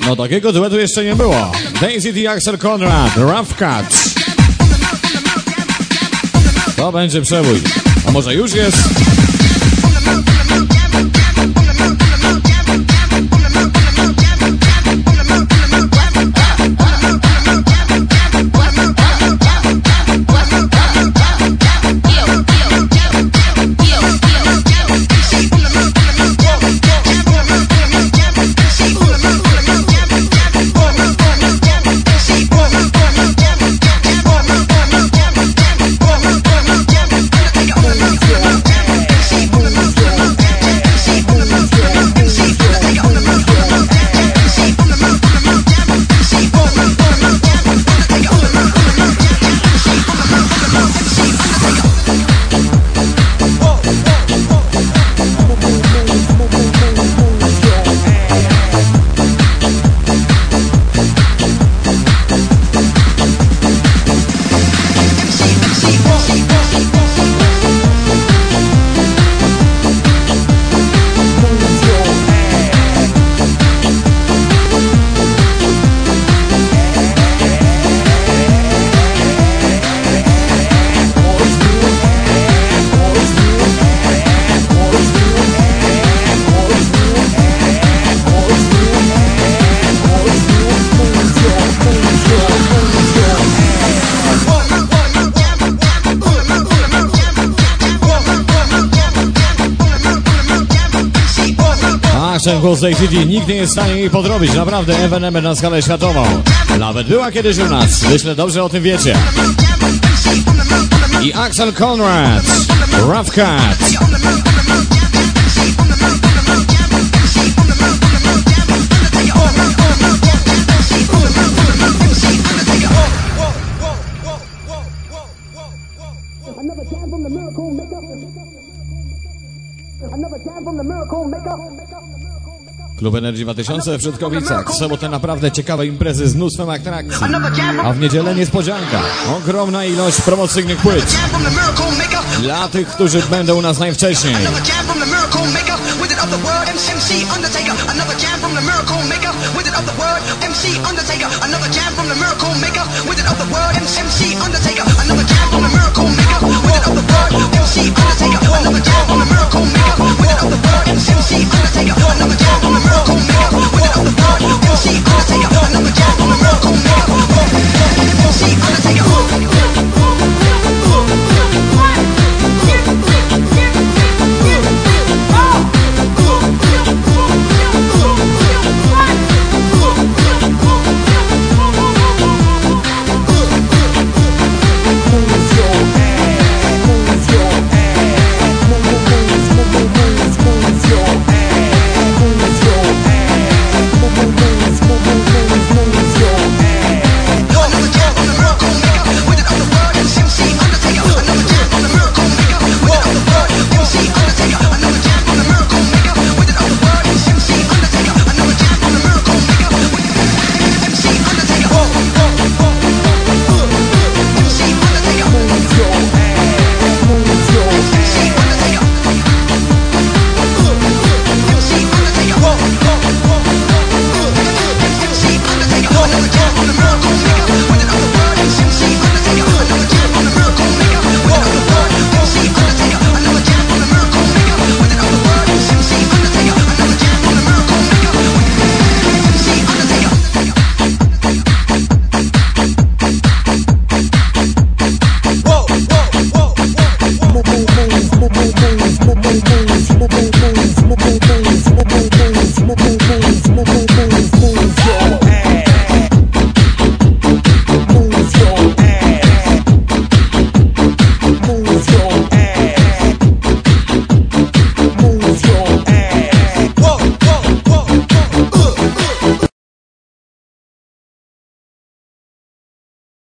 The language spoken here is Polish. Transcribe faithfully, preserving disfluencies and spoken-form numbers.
No takiego duetu jeszcze nie było. Daisy D. Axel Conrad, Rough Cuts. To będzie przebój. A może już jest? Ten głos Daisy D. Nikt nie jest w stanie jej podrobić. Naprawdę ewenement na skalę światową. Nawet była kiedyś u nas. Myślę, dobrze o tym wiecie. I Axel Conrad, Rough Cuts. Klub Energy dwa tysiące w Brzydkowicach. W sobotę naprawdę ciekawe imprezy z mnóstwem atrakcji. A w niedzielę niespodzianka. Ogromna ilość promocyjnych płyt. Dla tych, którzy będą u nas najwcześniej. Undertaker.